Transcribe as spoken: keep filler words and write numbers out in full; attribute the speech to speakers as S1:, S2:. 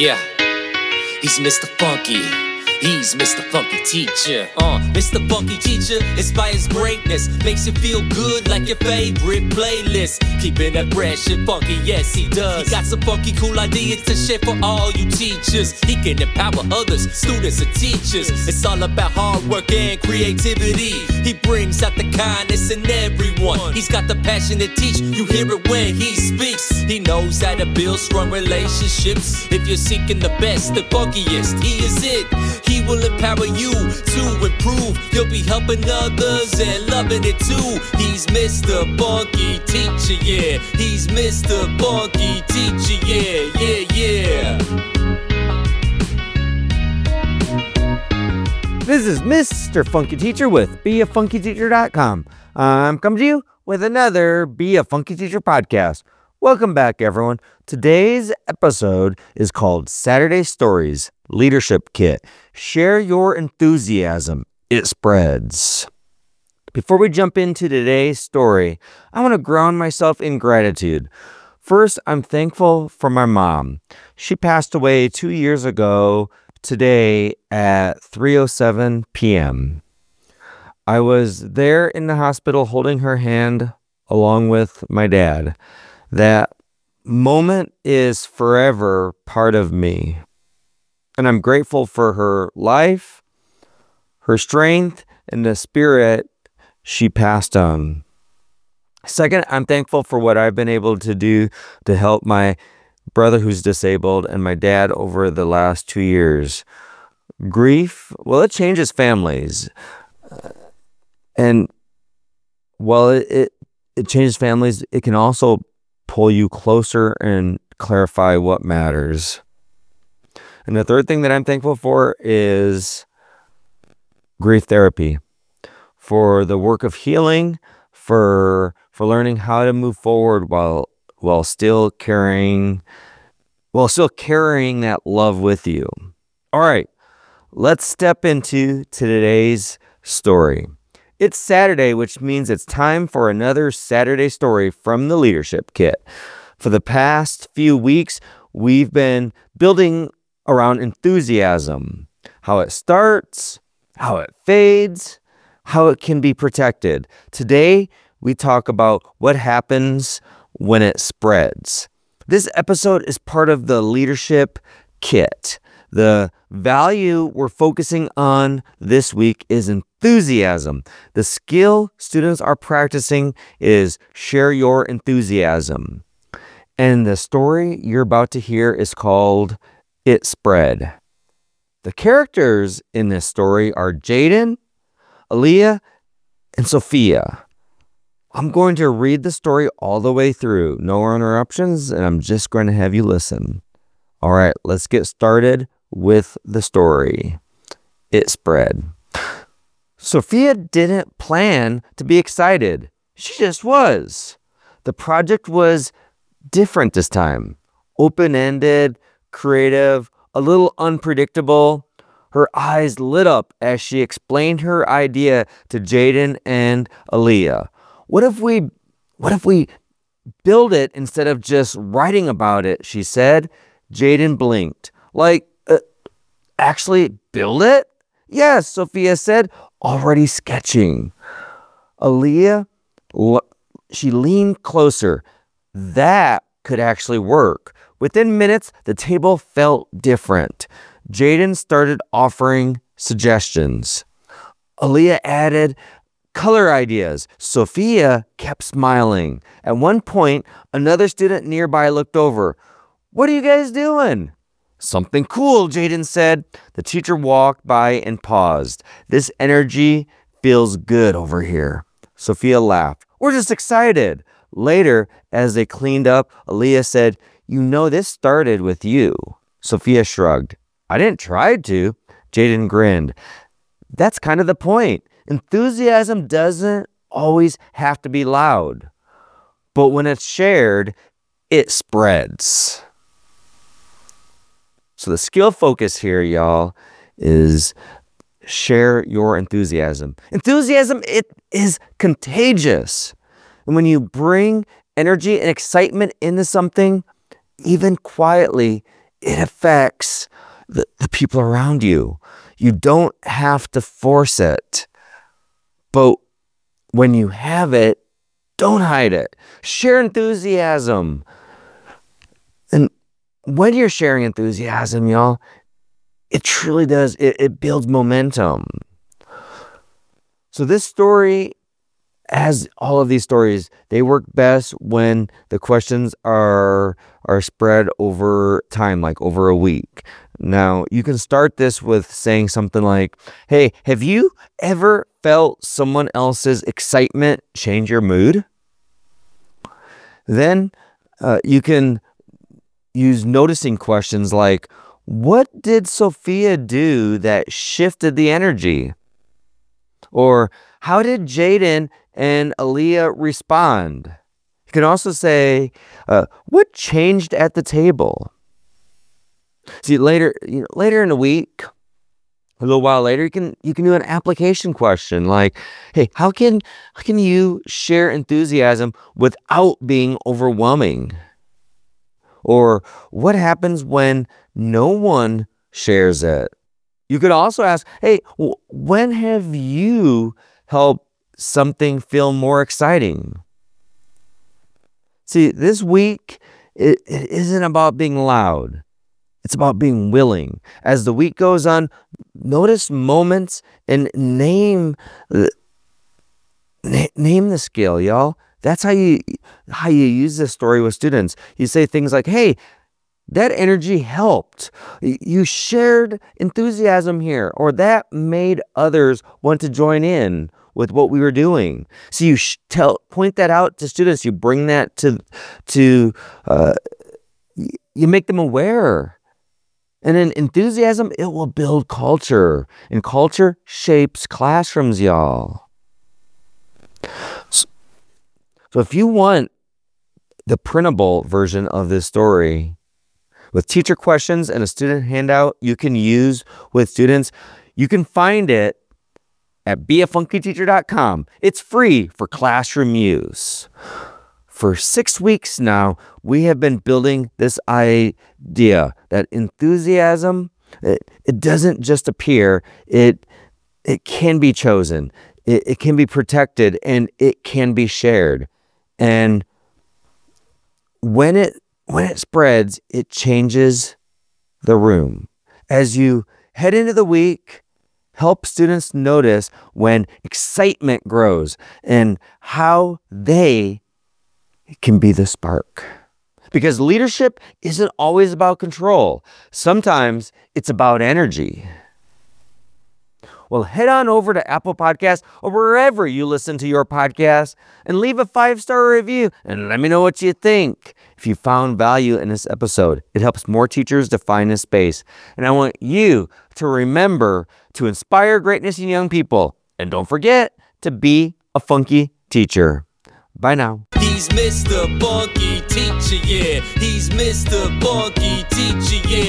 S1: Yeah, he's Mister Funky. He's Mister Funky Teacher. Uh, Mister Funky Teacher inspires greatness, makes you feel good like your favorite playlist. Keeping it fresh and funky, yes he does. He got some funky cool ideas to share for all you teachers. He can empower others, students and teachers. It's all about hard work and creativity. He brings out the kindness in everyone. He's got the passion to teach, you hear it when he speaks. He knows how to build strong relationships. If you're seeking the best, the funkiest, he is it. He will empower you to improve. You'll be helping others and loving it too. He's Mister Funky Teacher, yeah. He's Mister Funky Teacher, yeah, yeah,
S2: yeah. This is Mister Funky Teacher with be a funky teacher dot com. I'm coming to you with another Be a Funky Teacher podcast. Welcome back, everyone. Today's episode is called Saturday Stories Leadership Kit. Share your enthusiasm. It spreads. Before we jump into today's story, I want to ground myself in gratitude. First, I'm thankful for my mom. She passed away two years ago today at three oh seven p.m. I was there in the hospital holding her hand along with my dad. That moment is forever part of me. And I'm grateful for her life, her strength, and the spirit she passed on. Second, I'm thankful for what I've been able to do to help my brother who's disabled and my dad over the last two years. Grief, well, it changes families. And while it, it, it changes families, it can also pull you closer and clarify what matters. And the third thing that I'm thankful for is grief therapy, for the work of healing, for for learning how to move forward while while still carrying while still carrying that love with you. All right, let's step into today's story. It's Saturday, which means it's time for another Saturday story from the Leadership Kit. For the past few weeks, we've been building around enthusiasm, how it starts, how it fades, how it can be protected. Today, we talk about what happens when it spreads. This episode is part of the Leadership Kit. The value we're focusing on this week is enthusiasm. The skill students are practicing is share your enthusiasm. And the story you're about to hear is called It Spread. The characters in this story are Jaden, Aaliyah, and Sophia. I'm going to read the story all the way through. No interruptions, and I'm just going to have you listen. All right, let's get started with the story. It spread. Sophia didn't plan to be excited. She just was. The project was different this time. Open-ended, creative, a little unpredictable. Her eyes lit up as she explained her idea to Jaden and Aaliyah. What if we, what if we build it instead of just writing about it, she said. Jaden blinked. Like, uh, actually build it? Yes, Sophia said, already sketching. Aaliyah, she leaned closer. That could actually work. Within minutes, the table felt different. Jaden started offering suggestions. Aaliyah added color ideas. Sophia kept smiling. At one point, another student nearby looked over. What are you guys doing? Something cool, Jaden said. The teacher walked by and paused. This energy feels good over here. Sophia laughed. We're just excited. Later, as they cleaned up, Aaliyah said, you know this started with you. Sophia shrugged. I didn't try to. Jaden grinned. That's kind of the point. Enthusiasm doesn't always have to be loud. But when it's shared, it spreads. So the skill focus here, y'all, is share your enthusiasm. Enthusiasm, it is contagious. And when you bring energy and excitement into something, even quietly, it affects the, the people around you. You don't have to force it. But when you have it, don't hide it. Share enthusiasm. And when you're sharing enthusiasm, y'all, it truly does. It, it builds momentum. So this story, as all of these stories, they work best when the questions are are spread over time, like over a week. Now, you can start this with saying something like, hey, have you ever felt someone else's excitement change your mood? Then uh, you can use noticing questions like, what did Sophia do that shifted the energy? Or how did Jaden and Aaliyah respond? You can also say, uh, what changed at the table? See, later, you know, later in the week, a little while later, you can you can do an application question like, hey, how can how can you share enthusiasm without being overwhelming? Or what happens when no one shares it? You could also ask, hey, when have you helped something feel more exciting? See, this week, it, it isn't about being loud. It's about being willing. As the week goes on, notice moments and name the, name the skill, y'all. That's how you how you use this story with students. You say things like, hey, that energy helped. You shared enthusiasm here, or that made others want to join in with what we were doing. So you sh- tell, point that out to students. You bring that to, to uh, you make them aware. And then enthusiasm, it will build culture. And culture shapes classrooms, y'all. So, so if you want the printable version of this story, with teacher questions and a student handout you can use with students, you can find it at be a funky teacher dot com. It's free for classroom use. For six weeks now, we have been building this idea that enthusiasm, it, it doesn't just appear, it, it can be chosen, it, it can be protected, and it can be shared. And when it when it spreads, it changes the room. As you head into the week, help students notice when excitement grows and how they can be the spark. Because leadership isn't always about control. Sometimes it's about energy. Well, head on over to Apple Podcasts or wherever you listen to your podcast and leave a five-star review and let me know what you think. If you found value in this episode, it helps more teachers to find this space. And I want you to remember to inspire greatness in young people. And don't forget to be a funky teacher. Bye now.
S1: He's Mister Funky Teacher, yeah. He's Mister Funky Teacher, yeah.